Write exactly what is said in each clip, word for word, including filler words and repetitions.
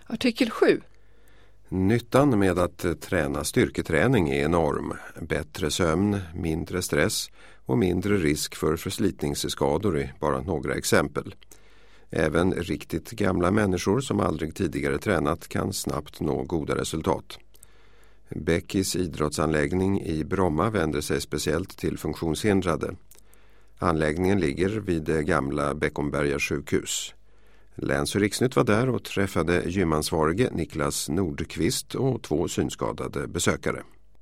Artikel sju. Nyttan med att träna styrketräning är enorm. Bättre sömn, mindre stress och mindre risk för förslitningsskador är bara några exempel. Även riktigt gamla människor som aldrig tidigare tränat kan snabbt nå goda resultat. Beckis idrottsanläggning i Bromma vänder sig speciellt till funktionshindrade. Anläggningen ligger vid det gamla Beckomberga sjukhus. Läns- och Riksnytt var där och träffade gymansvarige Niklas Nordqvist och två synskadade besökare.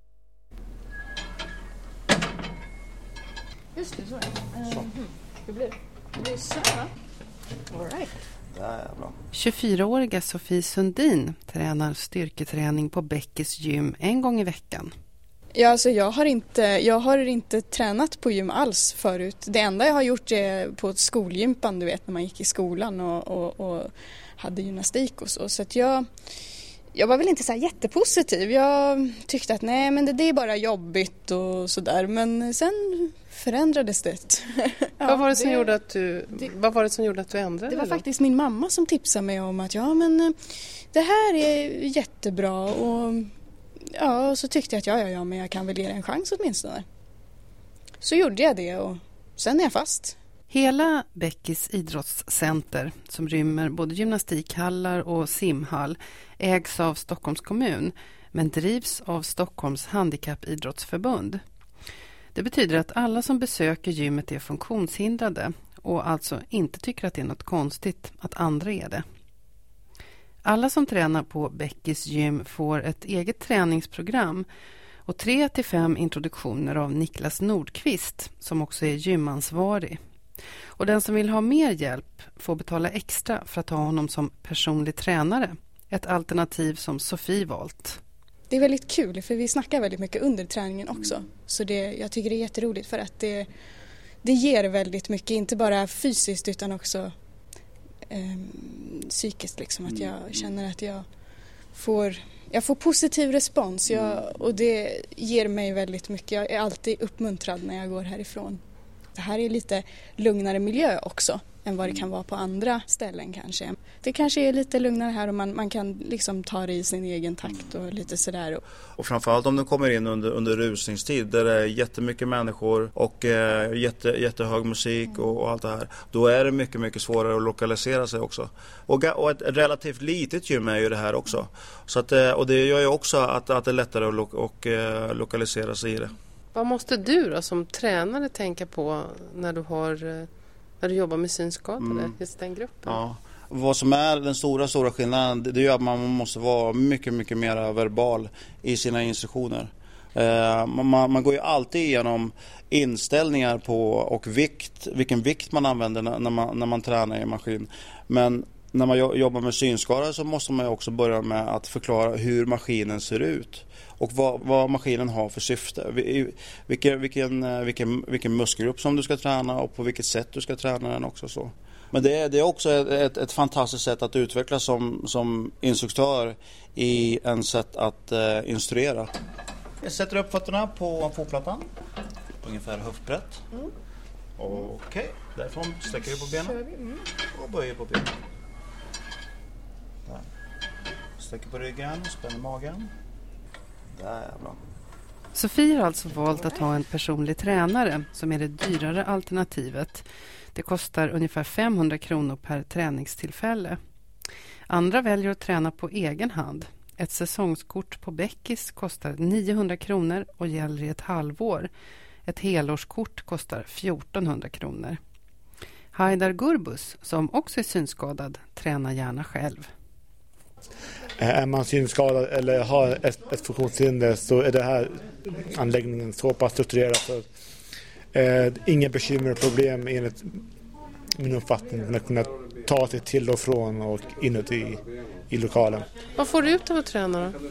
Just det, så är det. Så. Mm. Hur blir det? Det blir så här. All right. Det är bra. tjugofyraåriga Sofie Sundin tränar styrketräning på Beckis gym en gång i veckan. Ja, alltså jag har inte, jag har inte tränat på gym alls förut. Det enda jag har gjort är på skolgympan, du vet, när man gick i skolan och, och, och hade gymnastik och så. Så att jag, jag var väl inte så här jättepositiv. Jag tyckte att nej, men det, det är bara jobbigt och sådär. Men sen förändrades det. Ja, vad var det som det, gjorde att du, det, vad var det som gjorde att du ändrade? Det var då? faktiskt min mamma som tipsade mig om att ja, men det här är jättebra och ja, och så tyckte jag att ja, ja, ja, men jag kan väl ge det en chans åtminstone. Så gjorde jag det och sen är jag fast. Hela Beckis idrottscenter, som rymmer både gymnastikhallar och simhall, ägs av Stockholms kommun men drivs av Stockholms handikappidrottsförbund. Det betyder att alla som besöker gymmet är funktionshindrade och alltså inte tycker att det är något konstigt att andra är det. Alla som tränar på Beckis gym får ett eget träningsprogram och tre till fem introduktioner av Niklas Nordqvist som också är gymansvarig. Och den som vill ha mer hjälp får betala extra för att ha honom som personlig tränare. Ett alternativ som Sofie valt. Det är väldigt kul för vi snackar väldigt mycket under träningen också. Så det, jag tycker det är jätteroligt för att det, det ger väldigt mycket, inte bara fysiskt utan också eh, psykiskt. Liksom, att jag känner att jag får, jag får positiv respons jag, och det ger mig väldigt mycket. Jag är alltid uppmuntrad när jag går härifrån. Det här är lite lugnare miljö också än vad det kan vara på andra ställen kanske. Det kanske är lite lugnare här och man, man kan liksom ta det i sin egen takt och lite sådär. Och framförallt om du kommer in under, under rusningstid där det är jättemycket människor och eh, jätte, jättehög musik och, och allt det här. Då är det mycket, mycket svårare att lokalisera sig också. Och, och ett relativt litet gym är ju det här också. Så att, och det gör ju också att, att det är lättare att lo, och, eh, lokalisera sig i det. Vad måste du då som tränare tänka på när du, har, när du jobbar med synskadade, mm. just den gruppen? Ja. Vad som är den stora, stora skillnaden, det är att man måste vara mycket, mycket mer verbal i sina instruktioner. Eh, man, man går ju alltid igenom inställningar på och vikt, vilken vikt man använder när man, när man tränar i maskin. Men när man jobbar med synskadade så måste man också börja med att förklara hur maskinen ser ut. Och vad, vad maskinen har för syfte. Vilken, vilken, vilken, vilken muskelgrupp som du ska träna och på vilket sätt du ska träna den också. Så. Men det är, det är också ett, ett fantastiskt sätt att utvecklas som, som instruktör i en sätt att uh, instruera. Jag sätter upp fötterna på fotplattan. Ungefär höftbrett. Mm. Okej, okay. Därifrån sträcker vi på benen. Mm. Och böjer på benen. Där. Sträcker på ryggen, spänner magen. Det är bra. Sofie har alltså valt att ha en personlig tränare som är det dyrare alternativet. Det kostar ungefär femhundra kronor per träningstillfälle. Andra väljer att träna på egen hand. Ett säsongskort på Beckis kostar niohundra kronor och gäller i ett halvår. Ett helårskort kostar fjortonhundra kronor. Haidar Gurbus, som också är synskadad, tränar gärna själv. Är man synskadad eller har ett, ett funktionshinder så är det här anläggningen så pass strukturerad så eh, inga bekymmer och problem enligt min uppfattning att kunna ta sig till och från och inuti i lokalen. Vad får du ut av att träna då?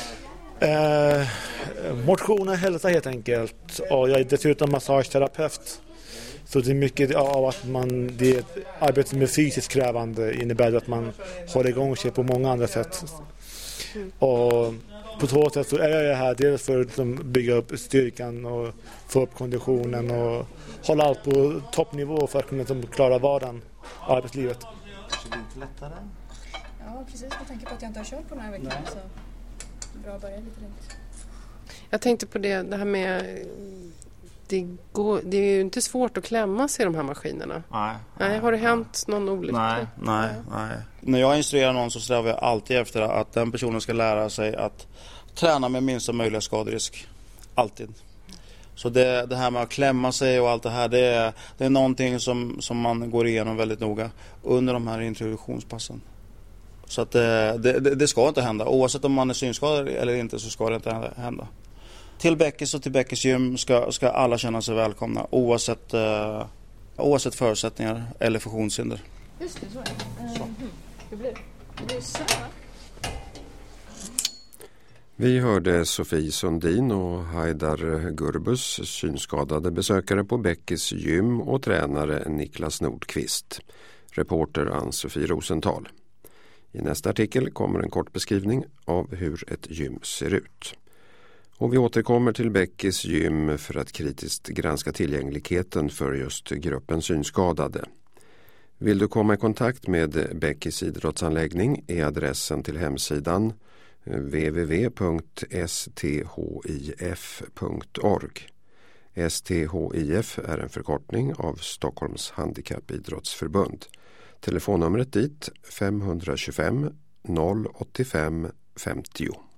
Eh, motion och hälsa helt enkelt. Och jag är dessutom massageterapeut. Så det är mycket av att man, det är ett arbete som är fysiskt krävande innebär att man håller igång sig på många andra sätt. Mm. Och på så sätt så är jag här dels för att liksom bygga upp styrkan och få upp konditionen och hålla allt på toppnivå för att kunna liksom klara vardagen, arbetslivet. Så det är lite lättare. Ja, precis. Med tanke på att jag inte har kört på den här veckan. Nej. Så bra att börja lite lugnt. Jag tänkte på det, det här med... Det, går, det är ju inte svårt att klämma sig i de här maskinerna. Nej. Nej, har det hänt någon olycka? Nej, nej, nej. När jag instruerar någon så strävar jag alltid efter att den personen ska lära sig att träna med minsta möjliga skaderisk. Alltid. Så det, det här med att klämma sig och allt det här, det är, det är någonting som, som man går igenom väldigt noga under de här introduktionspassen. Så att det, det, det ska inte hända. Oavsett om man är synskadad eller inte så ska det inte hända. Till Beckis och till Beckis gym ska, ska alla känna sig välkomna oavsett, uh, oavsett förutsättningar eller funktionshinder. Just det, så är det. Så. Mm. Det blir, det blir så, va? Vi hörde Sofie Sundin och Haidar Gurbus, synskadade besökare på Beckis gym, och tränare Niklas Nordqvist. Reporter Ann-Sofie Rosenthal. I nästa artikel kommer en kort beskrivning av hur ett gym ser ut. Och vi återkommer till Beckis gym för att kritiskt granska tillgängligheten för just gruppen synskadade. Vill du komma i kontakt med Beckis idrottsanläggning är adressen till hemsidan w w w punkt s t h i f punkt org. S T H I F är en förkortning av Stockholms handikappidrottsförbund. Telefonnumret dit fem två fem noll åtta fem femtio.